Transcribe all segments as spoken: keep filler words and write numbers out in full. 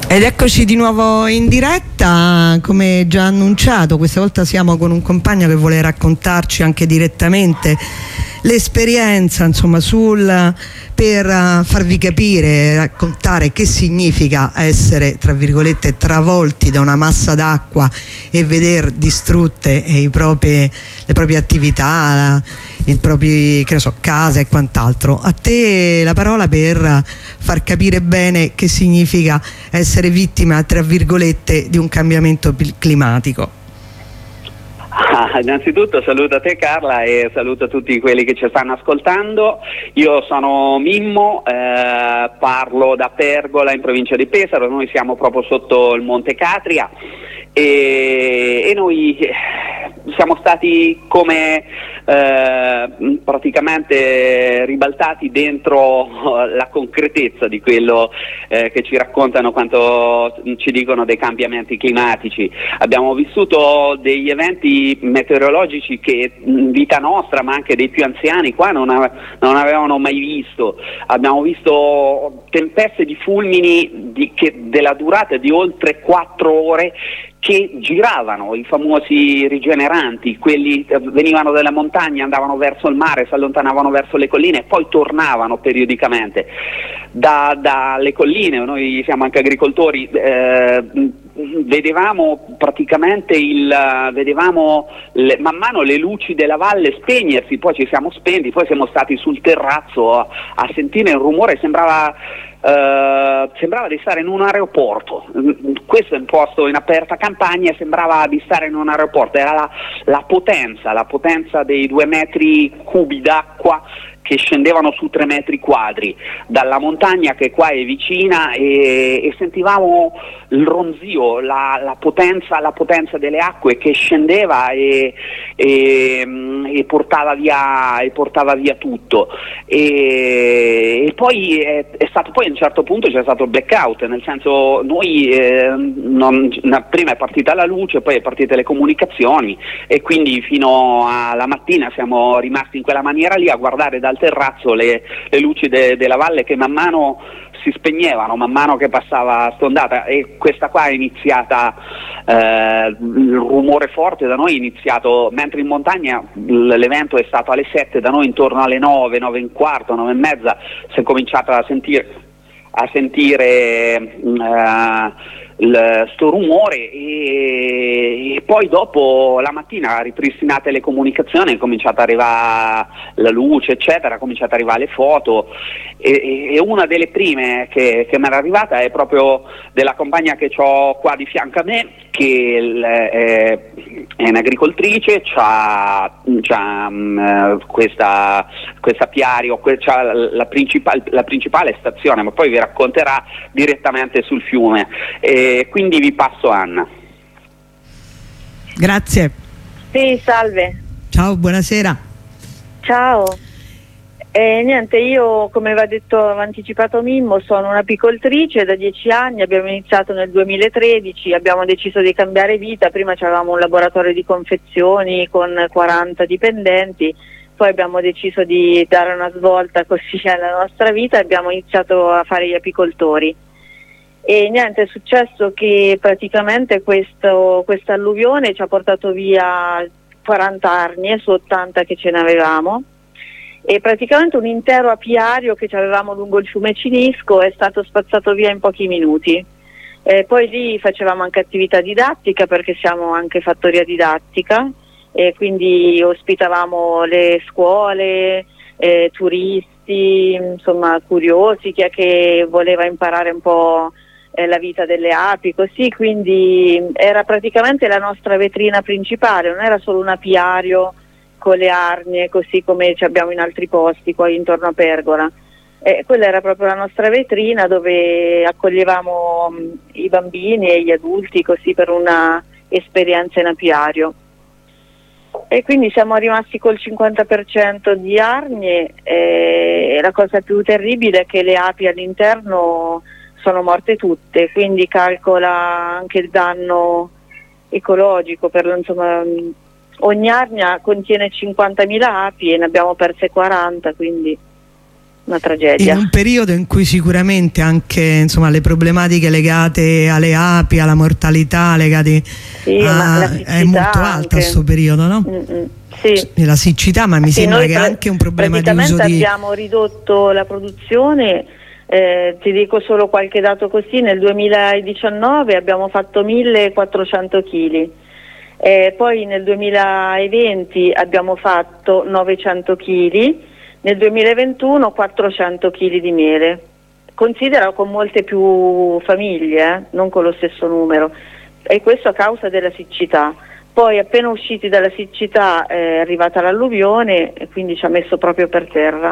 Ed eccoci di nuovo in diretta, come già annunciato. Questa volta siamo con un compagno che vuole raccontarci anche direttamente l'esperienza, insomma, sul per uh, farvi capire, raccontare che significa essere, tra virgolette, travolti da una massa d'acqua e veder distrutte i propri, le proprie attività, i propri, che ne so, casa e quant'altro. A te la parola per far capire bene che significa essere vittima, tra virgolette, di un cambiamento climatico. Ah, innanzitutto saluto a te Carla e saluto a tutti quelli che ci stanno ascoltando. Io sono Mimmo, eh, parlo da Pergola in provincia di Pesaro. Noi siamo proprio sotto il Monte Catria e, e noi siamo stati come eh, praticamente ribaltati dentro la concretezza di quello eh, che ci raccontano quando ci dicono dei cambiamenti climatici. Abbiamo vissuto degli eventi meteorologici che in vita nostra, ma anche dei più anziani qua, non, ave- non avevano mai visto. Abbiamo visto tempeste di fulmini di, che, della durata di oltre quattro ore, che giravano, i famosi rigeneranti, quelli eh, venivano dalla montagna, andavano verso il mare, si allontanavano verso le colline e poi tornavano periodicamente da, dalle colline. Noi siamo anche agricoltori, eh, vedevamo praticamente il vedevamo le, man mano le luci della valle spegnersi, poi ci siamo spenti, poi siamo stati sul terrazzo a, a sentire il rumore. Sembrava Uh, sembrava di stare in un aeroporto. Questo è un posto in aperta campagna, sembrava di stare in un aeroporto. Era la, la potenza, la potenza dei due metri cubi d'acqua che scendevano su tre metri quadri dalla montagna che qua è vicina, e, e sentivamo il ronzio, la, la potenza, la potenza delle acque che scendeva e, e, e portava via e portava via tutto. E, e poi è, è stato poi a un certo punto c'è stato il blackout, nel senso noi eh, non, prima è partita la luce, poi è partite le comunicazioni e quindi fino alla mattina siamo rimasti in quella maniera lì a guardare dal terrazzo le, le luci de, della valle che man mano si spegnevano, man mano che passava st'ondata. E questa qua è iniziata, eh, il rumore forte da noi è iniziato mentre in montagna l'evento è stato alle sette, da noi intorno alle nove, nove e un quarto, nove e mezza si è cominciato a sentire a sentire uh, il, sto rumore e, e poi dopo la mattina ripristinate le comunicazioni, è cominciata ad arrivare la luce eccetera, è cominciata ad arrivare le foto e, e una delle prime che, che mi era arrivata è proprio della compagna che ho qua di fianco a me, che è, è un'agricoltrice, c'ha, c'ha um, questa, questa apiario, c'ha la, principal, la principale stazione, ma poi vi racconterà direttamente sul fiume. E quindi vi passo Anna. Grazie. Sì, salve. Ciao, buonasera. Ciao. Eh, niente, io come aveva detto, aveva anticipato Mimmo, sono un'apicoltrice da dieci anni, abbiamo iniziato nel duemilatredici, abbiamo deciso di cambiare vita. Prima avevamo un laboratorio di confezioni con quaranta dipendenti, poi abbiamo deciso di dare una svolta così alla nostra vita e abbiamo iniziato a fare gli apicoltori. E niente, è successo che praticamente questo, questa alluvione ci ha portato via quaranta arnie su ottanta che ce ne avevamo, e praticamente un intero apiario che avevamo lungo il fiume Cinisco è stato spazzato via in pochi minuti. E poi lì facevamo anche attività didattica, perché siamo anche fattoria didattica, e quindi ospitavamo le scuole, eh, turisti, insomma curiosi, chi è che voleva imparare un po' eh, la vita delle api, così. Quindi era praticamente la nostra vetrina principale, non era solo un apiario con le arnie così come ci abbiamo in altri posti qua intorno a Pergola. E quella era proprio la nostra vetrina, dove accoglievamo mh, i bambini e gli adulti così per una esperienza in apiario. E quindi siamo rimasti col cinquanta per cento di arnie, e la cosa più terribile è che le api all'interno sono morte tutte, quindi calcola anche il danno ecologico. Per, insomma, ogni arnia contiene cinquantamila api e ne abbiamo perse quaranta, quindi una tragedia. In un periodo in cui sicuramente anche, insomma, le problematiche legate alle api, alla mortalità legate sì, a, ma la è molto alta anche. questo periodo, no? Mm-mm. Sì. La siccità, ma mi sì, sembra che è pra- anche un problema di uso di... abbiamo ridotto la produzione, eh, ti dico solo qualche dato così, nel duemiladiciannove abbiamo fatto millequattrocento chili, eh, poi nel duemilaventi abbiamo fatto novecento chili, nel duemilaventuno quattrocento chili di miele. Considera con molte più famiglie, eh, non con lo stesso numero, e questo a causa della siccità. Poi appena usciti dalla siccità è arrivata l'alluvione e quindi ci ha messo proprio per terra.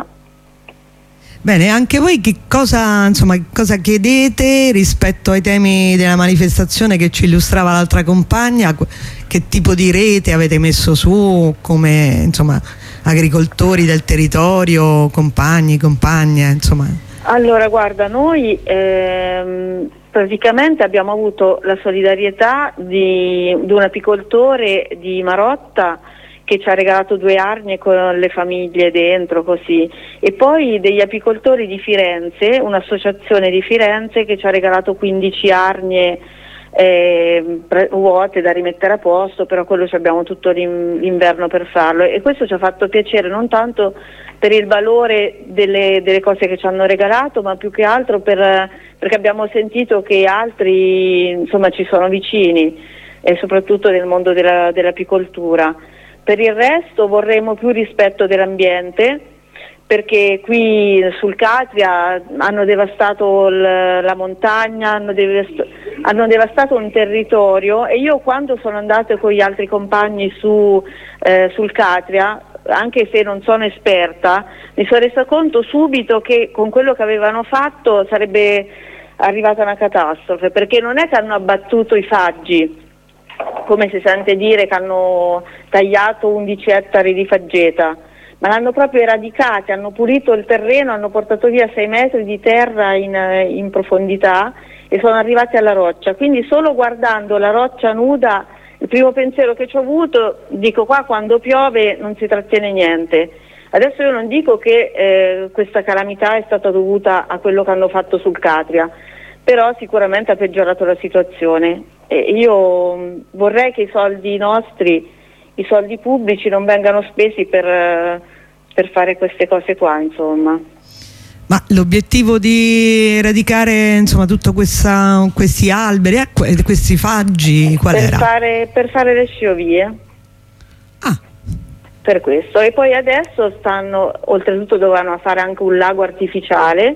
Bene, anche voi che cosa, insomma, cosa chiedete rispetto ai temi della manifestazione che ci illustrava l'altra compagna? Che tipo di rete avete messo su come, insomma, agricoltori del territorio, compagni, compagne, insomma? Allora, guarda, noi ehm, praticamente abbiamo avuto la solidarietà di, di un apicoltore di Marotta che ci ha regalato due arnie con le famiglie dentro, così, e poi degli apicoltori di Firenze, un'associazione di Firenze che ci ha regalato quindici arnie eh, vuote da rimettere a posto, però quello ci abbiamo tutto l'inverno per farlo, e questo ci ha fatto piacere non tanto per il valore delle, delle cose che ci hanno regalato, ma più che altro per, perché abbiamo sentito che altri, insomma, ci sono vicini, e soprattutto nel mondo della, dell'apicoltura. Per il resto vorremmo più rispetto dell'ambiente, perché qui sul Catria hanno devastato l, la montagna, hanno, devast hanno devastato un territorio, e io quando sono andata con gli altri compagni su, eh, sul Catria, anche se non sono esperta, mi sono resa conto subito che con quello che avevano fatto sarebbe arrivata una catastrofe, perché non è che hanno abbattuto i faggi, come si sente dire che hanno tagliato undici ettari di faggeta, ma l'hanno proprio eradicati, hanno pulito il terreno, hanno portato via sei metri di terra in, in profondità e sono arrivati alla roccia. Quindi solo guardando la roccia nuda, il primo pensiero che ci ho avuto, dico, qua quando piove non si trattiene niente. Adesso io non dico che eh, questa calamità è stata dovuta a quello che hanno fatto sul Catria, però sicuramente ha peggiorato la situazione. E io vorrei che i soldi nostri, i soldi pubblici, non vengano spesi per, per fare queste cose qua, insomma. Ma l'obiettivo di eradicare, insomma, tutto questa, questi alberi, eh, questi faggi, qual per era? Fare, per fare le sciovie. Ah. Per questo. E poi adesso stanno, oltretutto dovevano fare anche un lago artificiale,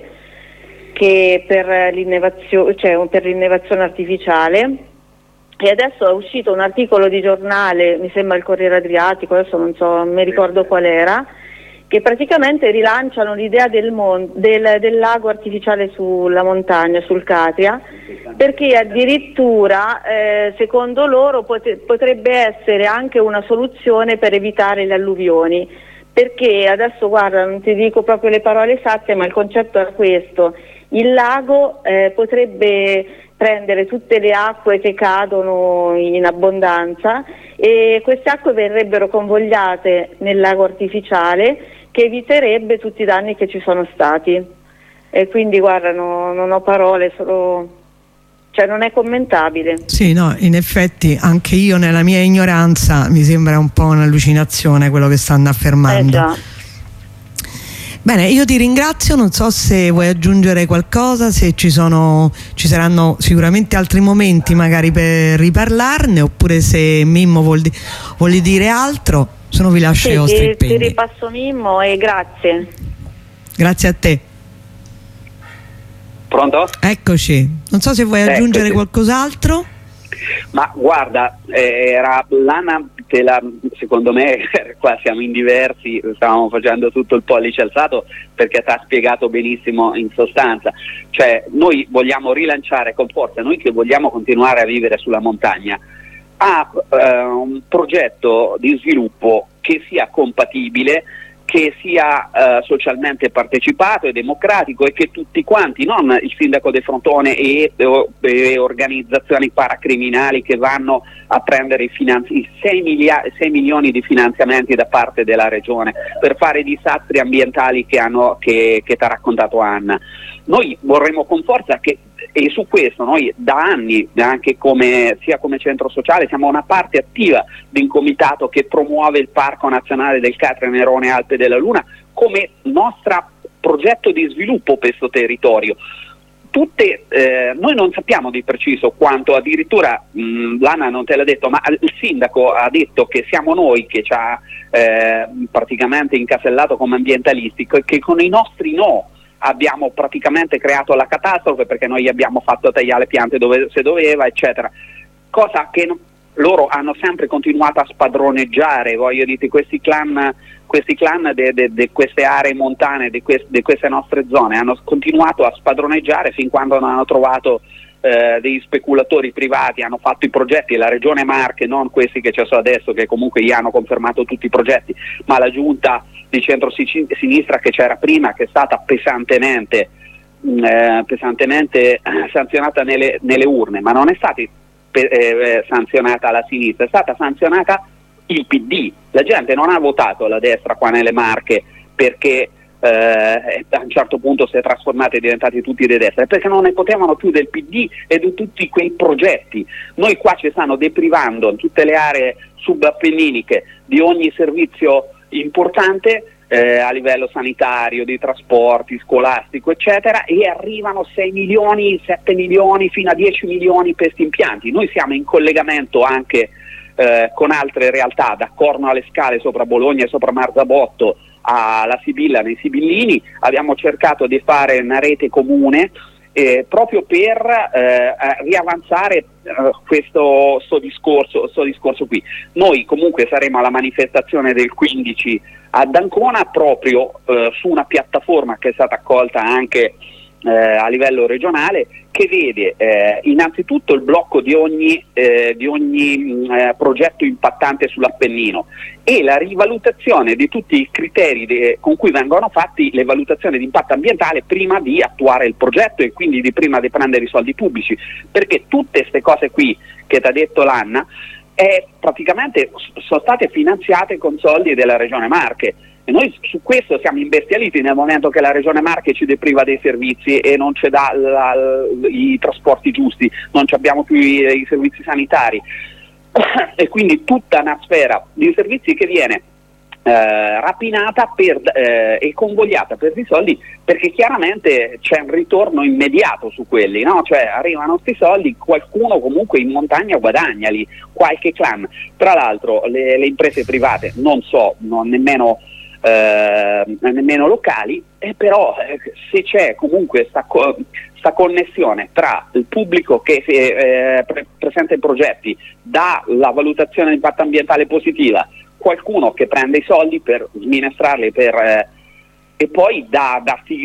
che per l'innevazione, cioè per l'innevazione artificiale. E adesso è uscito un articolo di giornale, mi sembra il Corriere Adriatico, adesso non so, non mi ricordo qual era, che praticamente rilanciano l'idea del, del, del lago artificiale sulla montagna, sul Catria, perché addirittura eh, secondo loro pot potrebbe essere anche una soluzione per evitare le alluvioni, perché adesso guarda, non ti dico proprio le parole esatte, ma il concetto è questo: il lago eh, potrebbe prendere tutte le acque che cadono in abbondanza, e queste acque verrebbero convogliate nel lago artificiale, che eviterebbe tutti i danni che ci sono stati. E quindi guarda, no, non ho parole, solo, cioè non è commentabile. Sì, no, in effetti anche io nella mia ignoranza mi sembra un po' un'allucinazione quello che stanno affermando. Eh già. Bene, io ti ringrazio, non so se vuoi aggiungere qualcosa, se ci sono, ci saranno sicuramente altri momenti magari per riparlarne, oppure se Mimmo vuol, di, vuol dire altro, se no vi lascio sì, i vostri ti, impegni. ti ripasso Mimmo e grazie. Grazie a te. Pronto? Eccoci, non so se vuoi aggiungere Eccoci. qualcos'altro. Ma guarda, eh, era l'Anna, te la, secondo me qua siamo in diversi, stavamo facendo tutto il pollice alzato perché ti ha spiegato benissimo in sostanza, cioè noi vogliamo rilanciare con forza, noi che vogliamo continuare a vivere sulla montagna, a eh, un progetto di sviluppo che sia compatibile, che sia eh, socialmente partecipato e democratico, e che tutti quanti, non il sindaco del Frontone e, e, e organizzazioni paracriminali che vanno a prendere i, finanzi, i sei milioni di finanziamenti da parte della regione per fare i disastri ambientali che, hanno, che, che ti ha raccontato Anna. Noi vorremmo con forza che, e su questo noi da anni, anche come, sia come centro sociale, siamo una parte attiva di un comitato che promuove il Parco Nazionale del Catre Nerone Alpe della Luna come nostro progetto di sviluppo per questo territorio. Tutte, eh, noi non sappiamo di preciso quanto, addirittura mh, l'Anna non te l'ha detto, ma il sindaco ha detto che siamo noi che ci ha eh, praticamente incasellato come ambientalisti, che con i nostri no abbiamo praticamente creato la catastrofe, perché noi abbiamo fatto tagliare le piante dove se doveva, eccetera, cosa che no, loro hanno sempre continuato a spadroneggiare, voglio dire, questi clan questi clan di queste aree montane, di quest, queste nostre zone, hanno continuato a spadroneggiare fin quando non hanno trovato eh, degli speculatori privati, hanno fatto i progetti, la regione Marche, non questi che ci sono adesso, che comunque gli hanno confermato tutti i progetti, ma la giunta di centro-sinistra che c'era prima, che è stata pesantemente, eh, pesantemente sanzionata nelle, nelle urne, ma non è stata pe- eh, sanzionata la sinistra, è stata sanzionata il P D. La gente non ha votato la destra qua nelle Marche perché eh, a un certo punto si è trasformata e diventati tutti di destra, perché non ne potevano più del P D e di tutti quei progetti. Noi qua ci stanno deprivando in tutte le aree subappenniniche di ogni servizio importante eh, a livello sanitario, di trasporti, scolastico, eccetera, e arrivano sei milioni, sette milioni, fino a dieci milioni per questi impianti. Noi siamo in collegamento anche eh, con altre realtà, da Corno alle Scale sopra Bologna e sopra Marzabotto alla Sibilla nei Sibillini, abbiamo cercato di fare una rete comune Eh, proprio per eh, riavanzare eh, questo sto discorso, sto discorso qui. Noi comunque saremo alla manifestazione del quindici ad Ancona, proprio eh, su una piattaforma che è stata accolta anche eh, a livello regionale, che vede eh, innanzitutto il blocco di ogni, eh, di ogni mh, eh, progetto impattante sull'Appennino e la rivalutazione di tutti i criteri de- con cui vengono fatti le valutazioni di impatto ambientale prima di attuare il progetto e quindi di prima di prendere i soldi pubblici, perché tutte queste cose qui che ti ha detto l'Anna è, praticamente sono state finanziate con soldi della Regione Marche. E noi su questo siamo imbestialiti nel momento che la Regione Marche ci depriva dei servizi e non ci dà la, la, i trasporti giusti, non ci abbiamo più i, i servizi sanitari e quindi tutta una sfera di servizi che viene eh, rapinata per, eh, e convogliata per dei soldi, perché chiaramente c'è un ritorno immediato su quelli, no? Cioè arrivano questi soldi, qualcuno comunque in montagna guadagnali, qualche clan. Tra l'altro le, le imprese private non so, non nemmeno Eh, nemmeno locali, eh, però eh, se c'è comunque sta, co- sta connessione tra il pubblico che eh, pre- presenta i progetti, dà la valutazione di impatto ambientale positiva, qualcuno che prende i soldi per sminestrarli per, eh, e poi da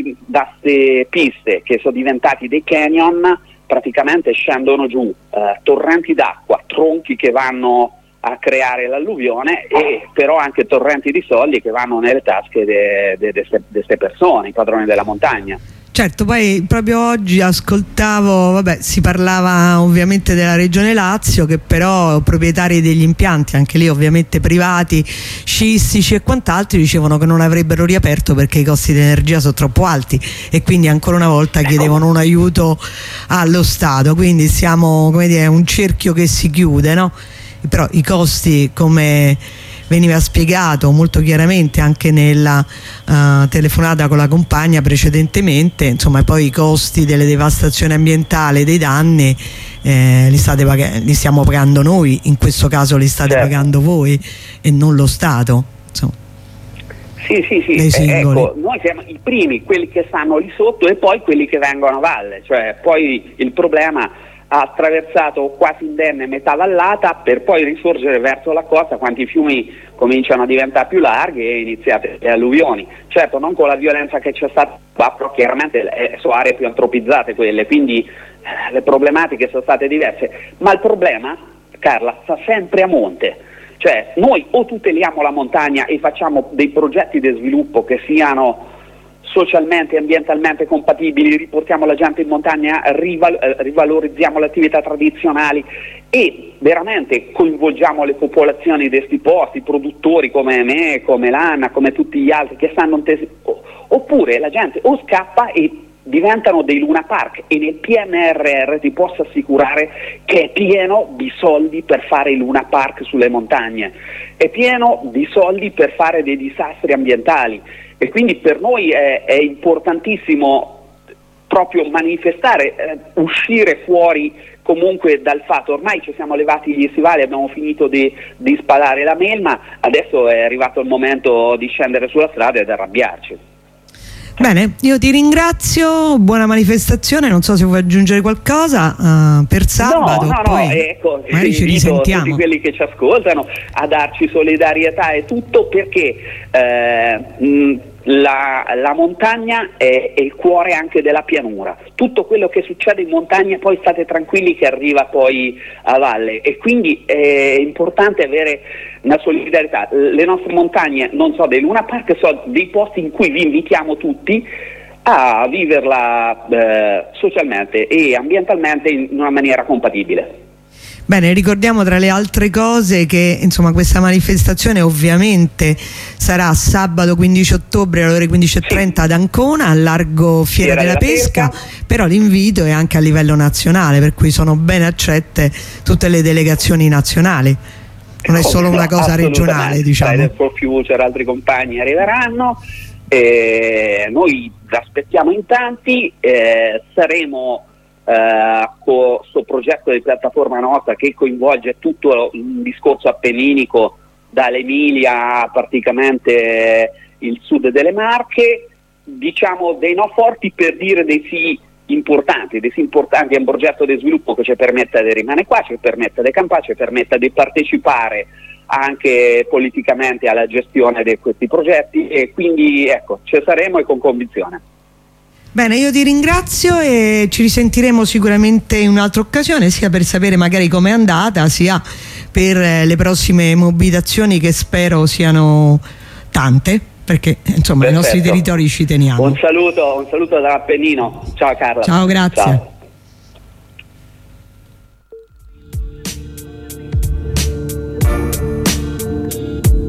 queste piste che sono diventati dei canyon, praticamente scendono giù eh, torrenti d'acqua, tronchi che vanno a creare l'alluvione, e però anche torrenti di soldi che vanno nelle tasche di queste persone, i padroni della montagna. Certo, poi proprio oggi ascoltavo, vabbè, si parlava ovviamente della Regione Lazio, che però proprietari degli impianti, anche lì ovviamente privati, sciistici e quant'altro, dicevano che non avrebbero riaperto perché i costi di energia sono troppo alti e quindi ancora una volta chiedevano un aiuto allo Stato. Quindi siamo, come dire, un cerchio che si chiude, no? Però i costi, come veniva spiegato molto chiaramente anche nella uh, telefonata con la compagna precedentemente, insomma, poi i costi delle devastazioni ambientali, dei danni eh, li, state pag- li stiamo pagando noi, in questo caso li state certo. pagando voi e non lo Stato, insomma. Sì, sì, sì, eh, ecco, noi siamo i primi, quelli che stanno lì sotto, e poi quelli che vengono a valle, cioè poi il problema ha attraversato quasi indenne metà vallata per poi risorgere verso la costa quando i fiumi cominciano a diventare più larghi e iniziate le alluvioni. Certo, non con la violenza che c'è stata, però chiaramente eh, sono aree più antropizzate quelle, quindi eh, le problematiche sono state diverse, ma il problema, Carla, sta sempre a monte. Cioè noi o tuteliamo la montagna e facciamo dei progetti di sviluppo che siano socialmente e ambientalmente compatibili, riportiamo la gente in montagna, rival- rivalorizziamo le attività tradizionali e veramente coinvolgiamo le popolazioni di questi posti, produttori come me, come l'Anna, come tutti gli altri che stanno in tes- oppure la gente o scappa e diventano dei Luna Park, e nel P N R R ti posso assicurare che è pieno di soldi per fare i Luna Park sulle montagne, è pieno di soldi per fare dei disastri ambientali, e quindi per noi è, è importantissimo proprio manifestare, eh, uscire fuori comunque dal fatto, ormai ci siamo levati gli stivali, abbiamo finito di, di spalare la melma, adesso è arrivato il momento di scendere sulla strada ed arrabbiarci. Bene, io ti ringrazio, buona manifestazione, non so se vuoi aggiungere qualcosa uh, per sabato. No, no, poi no, ecco, magari ci risentiamo. Tutti quelli che ci ascoltano a darci solidarietà e tutto, perché eh, mh, la, la montagna è, è il cuore anche della pianura, tutto quello che succede in montagna poi state tranquilli che arriva poi a valle, e quindi è importante avere una solidarietà. Le nostre montagne, non so, dei Luna Park, sono dei posti in cui vi invitiamo tutti a viverla eh, socialmente e ambientalmente in una maniera compatibile. Bene, ricordiamo tra le altre cose che insomma questa manifestazione ovviamente sarà sabato quindici ottobre alle ore quindici e trenta sì. ad Ancona, al largo Fiera, Fiera della, della Pesca, Pesca, però l'invito è anche a livello nazionale, per cui sono ben accette tutte le delegazioni nazionali. Non è solo una cosa regionale, diciamo. Fridays for Future, altri compagni arriveranno, eh, noi vi aspettiamo in tanti, eh, saremo eh, con questo progetto di piattaforma nostra che coinvolge tutto un discorso appenninico dall'Emilia a praticamente il sud delle Marche, diciamo dei no forti per dire dei sì importanti, dei sì importanti è un progetto di sviluppo che ci permette di rimanere qua, ci permette di campare, ci permette di partecipare anche politicamente alla gestione di questi progetti, e quindi ecco, ci saremo e con convinzione. Bene, io ti ringrazio e ci risentiremo sicuramente in un'altra occasione, sia per sapere magari com'è andata, sia per le prossime mobilitazioni che spero siano tante, perché insomma i nostri territori ci teniamo. Un saluto, un saluto dall'Appennino. Ciao Carla. Ciao, grazie. Ciao.